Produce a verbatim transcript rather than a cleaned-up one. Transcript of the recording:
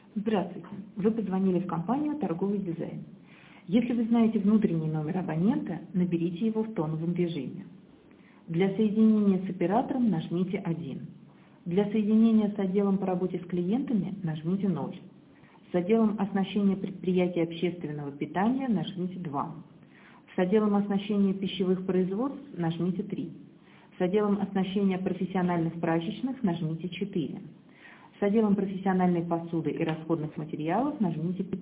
Здравствуйте. Вы позвонили в компанию «Торговый дизайн». Если вы знаете внутренний номер абонента, наберите его в тоновом режиме. Для соединения с оператором нажмите один. Для соединения с отделом по работе с клиентами нажмите ноль. С отделом оснащения предприятий общественного питания нажмите два. С отделом оснащения пищевых производств нажмите три. С отделом оснащения профессиональных прачечных нажмите четыре. С отделом профессиональной посуды и расходных материалов нажмите пять.